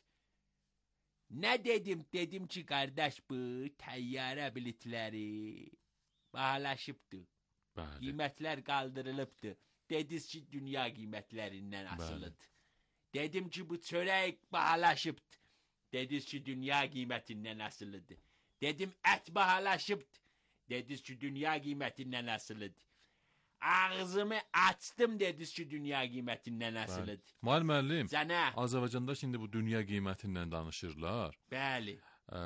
Nə dedim? Dedim ki, qardaş, bu təyyarə biletləri bahalaşıbdır. Bəli. Qiymətlər qaldırılıbdır. Dediniz ki, dünya qiymətlərindən asılıdır. Dedim ki, bu çörək bahalaşıbdır. Dediniz ki, dünya qiymətindən asılıdır. Dedim, ət bahalaşıbdır. Dediniz ki, dünya qiymətindən asılıdır. Ağzımı açdım, dediniz ki, dünya qiymətindən asılıdır. Mail müəllim, Sənə. Azərbaycanda şimdi bu dünya qiymətindən danışırlar. Bəli. Ə,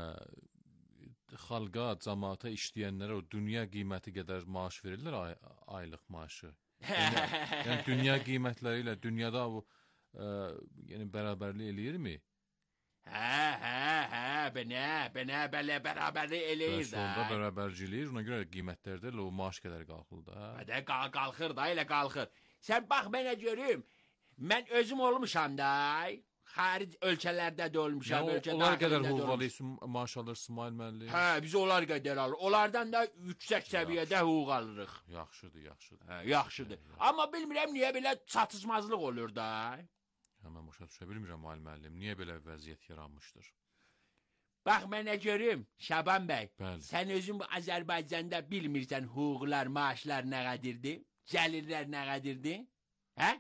xalqa, cəmaata işləyənlərə o dünya qiyməti qədər maaş verirlər ay aylıq maaşı. Yəni, yəni dünya qiymətləri ilə dünyada bu ə, yəni bərabərlik eləyirmi? Hə, hə, hə, bənə, bənə, bələ bərabərlik eləyir Bəs də. onda bərabərcilik, ona görə qiymətlərdə elə o maaş qədər qalxır da. Hədə qal qalxır da, elə qalxır. Sən bax mənə görüm. Mən özüm olmuşam da. Xaric ölkələrdə də olmuşam, Yəni, ölkə onlar qədər daxilində də hüquq olmuşam. alıyorsun, maaş alırsın Mail müəllim. Hə, biz onlar qədər alırıq. Onlardan da yüksək səviyyədə hüquq alırıq. Yaxşıdır, yaxşıdır. Hə, yaxşıdır. Amma bilmirəm niyə belə çatışmazlıq olur da. Hə, mən başa düşə bilmirəm Mail müəllim, niyə belə vəziyyət yaranmışdır? Bax mənə görüm, Şaban bəy. Bəli. Sən özün bu Azərbaycanda bilmirsən hüquqlar, maaşlar nə qədərdir? Gəlirlər nə qədərdir? Hə?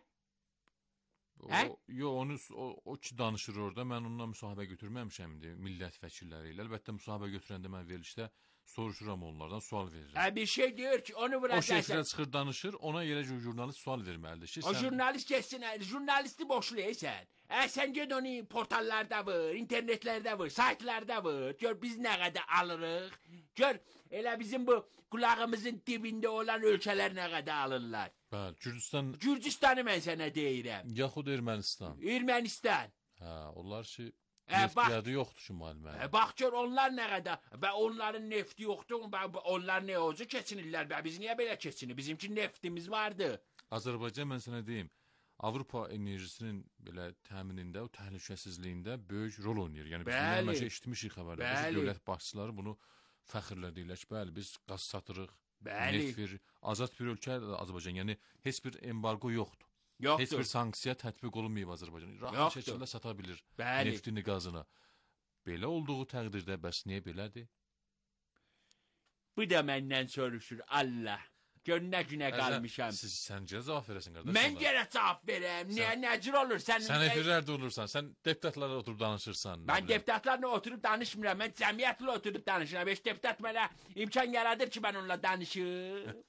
O, Hə? yo, onu o, o ki danışır orada, mən ondan müsahibə götürməmişəm indi millət vəkilləri ilə. Əlbəttə müsahibə götürəndə mən verilişdə soruşuram onlardan, sual verirəm. Hə, bir şey deyir ki, onu O vuracaqsan. şəkildə çıxır danışır, ona yerə jurnalist sual verməlidir ki, O sən jurnalist geçsin, jurnalisti boşlayırsan. Hə, sən ged onu portallarda vur, internetlərdə vur, saytlarda vur. Gör biz nə qədər alırıq. Gör, elə bizim bu qulağımızın dibində olan ölkələr nə qədər alırlar. Bəli, Gürcüstan, Gürcüstanı mən sənə deyirəm. yaxud Ermənistan. Ermənistan. Hə, onlar ki Hə, bax- neftiyyatı yoxdur ki müəllim. Hə, bax gör onlar nə qədər. Və onların nefti yoxdur. Bə, onlar nə olacaq keçinirlər. Bə, biz niyə belə keçinir? Bizimki neftimiz vardı. Azərbaycan mən sənə deyim, Avropa enerjisinin belə təminində, o təhlükəsizliyində böyük rol oynayır. Yəni biz Bəli. nəmişə eşitmişik xəbərlərdə. Bəli. Dövlət başçıları bunu fəxrlə deyirlər ki, bəli, biz qaz satırıq, Bəli. neft verir. Azad bir ölkədir Azərbaycan. Yəni heç bir embargo yoxdur. Yoxdur. Heç bir sanksiya tətbiq olunmayıb Azərbaycan. Rahat Yoxdur. şəkildə sata bilir Bəli. neftini, qazını. Belə olduğu təqdirdə bəs niyə belədir? Bu da məndən soruşur Allah. Gör nə günə qalmışam. Siz səncə cavab verəsən qardaş. Mən gərə cavab verəm. Niyə nəcür olur? Sən Sən efirlərdə olursan, sən deputatlarla oturub danışırsan. Mən deputatlarla oturub danışmıram. Mən cəmiyyətlə oturub danışıram. Heç deputat mənə imkan yaradır ki, mən onunla danışım.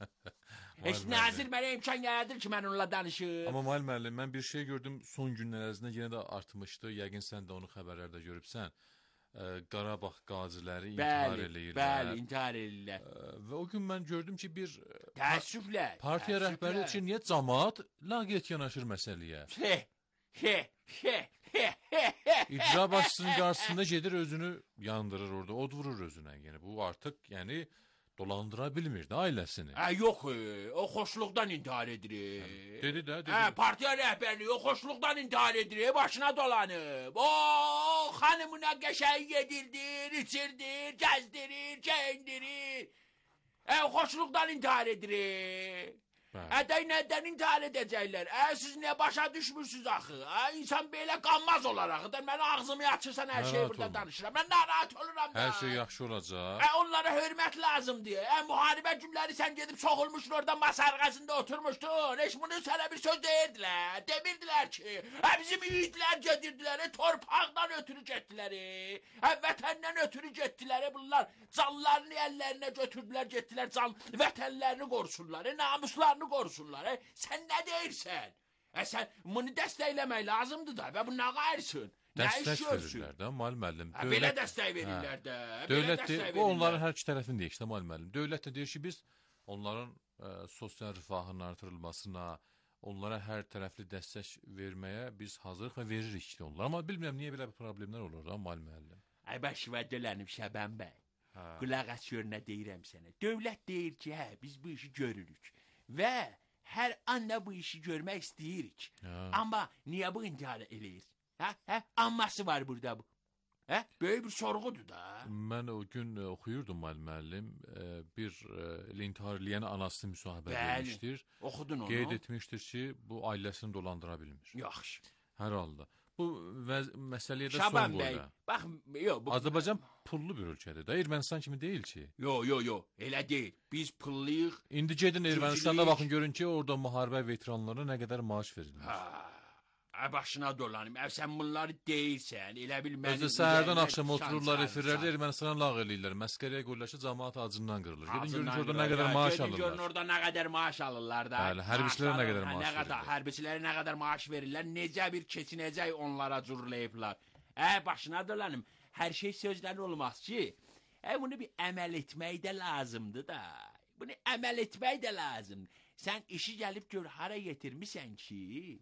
Heç nazir mənə imkan yaradır ki, mən onunla danışım. Amma Mahir müəllim, mən bir şey gördüm son günlər ərzində yenə də artmışdı. Yəqin sən də onu xəbərlərdə görübsən. Ə, Qarabağ qaziləri intihar Bəli, eləyirlər. bəli, intihar eləyirlər. Ə, Və o gün mən gördüm ki, bir Təəssüflə. partiya rəhbəri üçün niyə cəmaət laqeyd yanaşır məsələyə? He, he, he, he, he, he. İcra başçısının qarşısında gedir özünü yandırır orada, od vurur özünə. Yəni bu artıq yəni dolandıra bilmir də ailəsini. Hə, yox, e, o xoşluqdan intihar edir. Dedi də, dedi. Hə, partiya rəhbərliyi o xoşluqdan intihar edir, başına dolanıb. O, xanımına qəşəng yedirdir, içirdir, gəzdirir, geyindirir. Hə, xoşluqdan intihar edir. Ədə nədən intihar edəcəklər? Ə, siz nə başa düşmürsünüz axı? Ə, insan belə qanmaz olar axı. Mən ağzımı açırsan hər şey burada danışıram. Mən narahat oluram da. Hər şey yaxşı olacaq. Ə, onlara hörmət lazımdır. Ə, müharibə günləri sən gedib soxulmuşdun orada masa arxasında oturmuşdun. Heç bunu sənə bir söz deyirdilər. Demirdilər ki, ə, bizim yiğitlər gedirdilər, torpaqdan ötürü getdilər. Ə, vətəndən ötürü getdilər. Bunlar canlarını əllərinə götürdülər, getdilər can vətənlərini qorusunlar, namuslarını qorusunlar. E, sən nə deyirsən? E, sən bunu dəstəkləmək lazımdır da və bu nə qayırsın? Nə iş Dəstək görsün? verirlər də, Mahir müəllim. Hə, belə dəstək verirlər də. belə Dövlət dəstək deyir, bu verirlər. onların hər iki tərəfini deyir, işte Mahir müəllim. Dövlət də deyir ki, biz onların ə, sosial rifahının artırılmasına, onlara hər tərəfli dəstək verməyə biz hazırıq və veririk ki, onlar. Amma bilmirəm niyə belə problemlər olur da, Mahir müəllim. Ay baş vədələnib Şəbən bəy. Hə. Qulaq as gör nə deyirəm sənə. Dövlət deyir ki, hə, biz bu işi görürük və hər an da bu işi görmək istəyirik. Hə. Amma niyə bu intihar eləyir? Hə? Hə? Amması var burada bu. Hə? Böyük bir sorğudur da. Mən o gün ə, oxuyurdum Mahir müəllim, ə, bir ə, intihar eləyən anasını müsahibə Bəli, vermişdir. oxudun onu. Qeyd etmişdir ki, bu ailəsini dolandıra bilmir. Yaxşı. Hər halda. Bu vəz məsələyə də Şaban son bəy, qoyur. bax, yox, bu Azərbaycan pullu bir ölkədir də, Ermənistan kimi deyil ki. Yox, yox, yox, elə deyil. Biz pulluyuq. İndi gedin Ermənistanda Güclüyük. baxın görün ki, orada müharibə veteranlarına nə qədər maaş verilir. Ha. Ay başına dolanım. Əv sən bunları deyirsən, elə bil məni Özdə səhərdən üzərinə axşam düşən otururlar çarpı efirlərdə çarpı. Ermənistana lağ eləyirlər. Məskərəyə qoyurlar ki, cəmaət acından qırılır. Gedin görün ki, Ağzından orada nə qırılır. qədər Ya, maaş gedin Görün alırlar. orada nə qədər maaş alırlar da. Bəli, hərbiçilərə nə qədər Maaşları- maaş nə qədər, verirlər. Hərbiçilərə nə qədər maaş verirlər, necə bir keçinəcək onlara cürləyiblər. Ə, başına dolanım. Hər şey sözdən olmaz ki. Ə, bunu bir əməl etmək də lazımdır da. Bunu əməl etmək də lazımdır. Sən işi gəlib gör hara yetirmisən ki,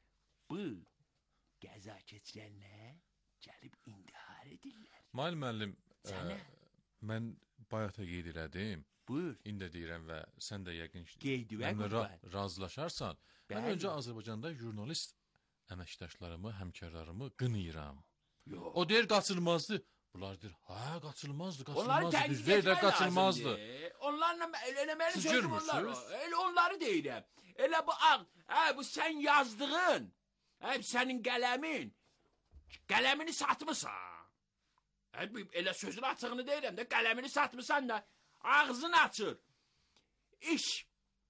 bu qəza keçirənlər gəlib intihar edirlər. Mahir müəllim, Sənə? ə, mən bayaq da qeyd elədim. Buyur. İndi də deyirəm və sən də yəqin Qeyd və mənimlə ra qurban. razılaşarsan. Mən Bəli. öncə Azərbaycanda jurnalist əməkdaşlarımı, həmkarlarımı qınayıram. Yox. O deyir qaçılmazdı. Bunlar deyir, ha qaçılmazdı, Onları qaçılmazdı. tənqid Düz deyirlər, etmək qaçılmazdı. lazımdır. Onlarla eləməli Siz sözüm onlar. görmürsünüz? Elə onları deyirəm. Elə bu ağ, hə bu sən yazdığın, hə sənin qələmin, qələmini satmısan. Hə bu- elə sözün açığını deyirəm də, qələmini satmısan da ağzını açır. İş.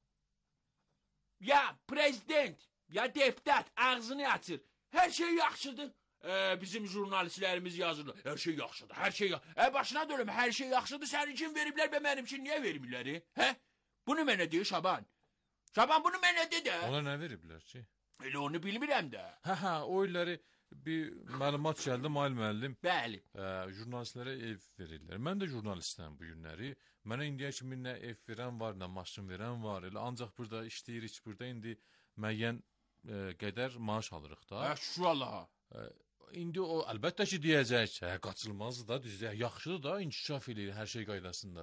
Ya prezident, ya deputat ağzını açır. Hər şey yaxşıdır. Ee, bizim jurnalistlərimiz yazırlar. Hər şey yaxşıdır, hər şey yaxşıdır. Ə, başına dönüm, hər şey yaxşıdır. Sənin üçün veriblər və mənim üçün niyə vermirlər? e? Hə? Bunu mənə deyir Şaban. Şaban bunu mənə de də. Ona nə veriblər ki? Elə onu bilmirəm də. Hə, hə, o illəri bir məlumat gəldi, Mahir müəllim. Bəli. Ə, jurnalistlərə ev verirlər. Mən də jurnalistəm bu günləri. Mənə indiyə kimi nə ev verən var, nə maşın verən var. Elə ancaq burada işləyirik, burada indi müəyyən ə, qədər maaş alırıq da. Hə, şu Allaha. Ə, indi o əlbəttə ki deyəcək, hə, qaçılmazdır da, düzdür, yaxşıdır da, inkişaf eləyir, hər şey qaydasındadır.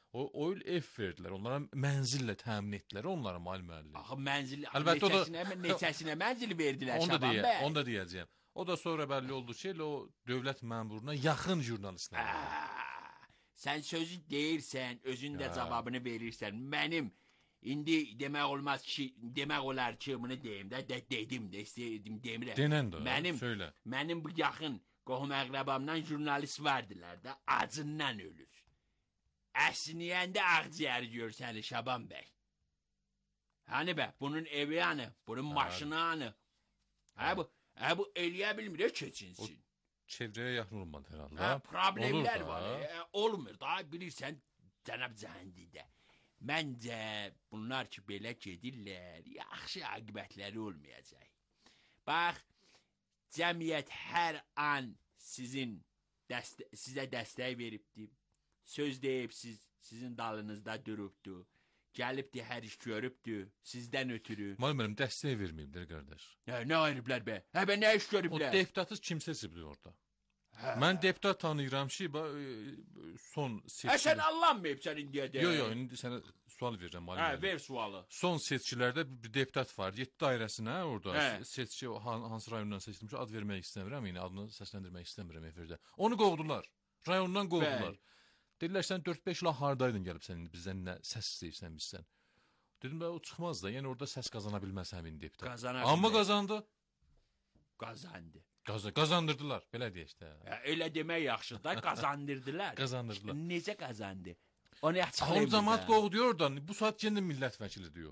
O oil ev verdilər. Onlara mənzillə təmin etdilər onlara mal müəllim. Axı mənzil Əlbəttə o da- neçəsinə neçəsinə mənzil verdilər Onu da Şaban deyə, bəy. onu da deyəcəyəm. O da sonra bəlli oldu ki, elə o dövlət məmuruna yaxın jurnalistlər. Sən sözü deyirsən, özün də Ya. cavabını verirsən. Mənim indi demək olmaz ki, demək olar ki, bunu deyim də, də dedim də, istəyirdim demirəm. Denən də, Mənim söylə. mənim bu yaxın qohum əqrəbamdan jurnalist vardılar da, acından ölür. Əsniyəndə ağciyəri görsəli Şaban bəy. Hani bə, bunun evi anı, bunun maşını anı. Hə bu, hə bu eləyə bilmir, keçinsin. Çevrəyə yaxın olmadı herhalde. Hə, problemlər Olur da. var. E, olmur da, bilirsən, cənab Cəhandidə. Məncə, bunlar ki, belə gedirlər, yaxşı aqibətləri olmayacaq. Bax, cəmiyyət hər an sizin dəstə sizə dəstək veribdir. Söz deyibsiz, sizin dalınızda durubdur. Gəlibdir, hər iş görübdür, sizdən ötürü. Müəllim, dəstək verməyiblər qardaş. Hə, nə ayırıblar be? Hə, bə, nə iş O görüblər? deputatı kim seçibdi orada? Mən deputat tanıyıram ki, ba- e, son seçkidə... Hə, sən allanmayıbsən indiyə deyək. Yo, yo, indi sənə sual verirəm. müəllim. Hə, ver sualı. Son seçkilərdə bir deputat var. yeddi dairəsinə orada Hə. seçki han- hansı rayondan seçilmiş ad vermək istəmirəm, yəni adını səsləndirmək istəmirəm efirdə. Onu qovdular. Rayondan qovdular. Bəli. Dedilər sən dörd beş il hardaydın gəlib sən indi bizdən nə səs istəyirsən bizdən. Dedim bə o çıxmaz da. Yəni orada səs qazana bilməz həmin deputat. Qazana Amma bilməz. qazandı. Qazandı. Qaz qazandırdılar. Belə deyək də. Hə, elə demək yaxşı da, qazandırdılar. Qazandırdılar. Necə qazandı? Onu O açıqlayın. cəmaət qovdu oradan. Bu saat yenə millət vəkili diyor.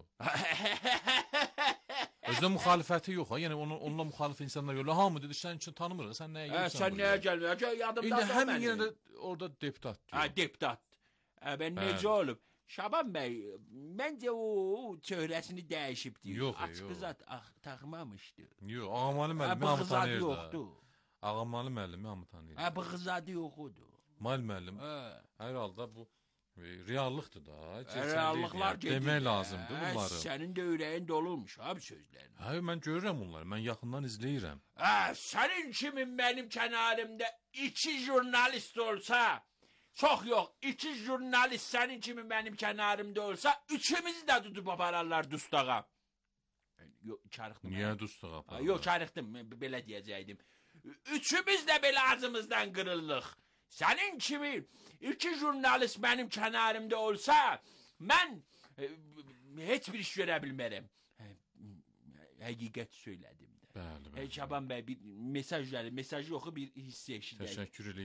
Özdə müxalifəti yox ha. Yəni onun onunla müxalif insanlar yox. Hamı dedi sən üçün tanımırıq. Sən nəyə Hə, gəlirsən? sən nəyə gəlməyəcək? Yadımda İndi həmin yenə də orada deputat diyor. Hə, deputat. Hə, ben Bəli. necə olub? Şaban bəy, məncə o, o çöhrəsini dəyişibdi. Yox, Açıq yox. qızat ax, taxmamışdı. Yox, Ağamalı Hə, müəllimi bu hamı qızadı tanıyır da. yoxdur. Ağamalı müəllimi hamı tanıyır. Hə, bu qızadı yoxudu. Mal müəllim. Hə. Hər halda bu e, reallıqdır da. keçərli Reallıqlar idi. gedir. Demək lazımdır Hə, bunları. Sənin də ürəyin dolulmuş ha bu sözlərin. Hə, mən görürəm onları. Mən yaxından izləyirəm. Hə, sənin kimi mənim kənarımda iki jurnalist olsa, çox yox, iki jurnalist sənin kimi mənim kənarımda olsa, üçümüzü də tutub apararlar dustağa. Yox, çarıqdım. Niyə hə? dustağa Ha, aparırlar? Yox, çarıqdım, b- belə deyəcəydim. Üçümüz də belə acımızdan qırıldıq. Sənin kimi iki jurnalist mənim kənarımda olsa, mən e, heç bir iş görə bilmərəm. Hə, Həqiqət söylədim də. Bəli, bəli. Hey Şaban bəy bir mesaj gəlir, mesajı oxu bir hiss eşidək. Təşəkkür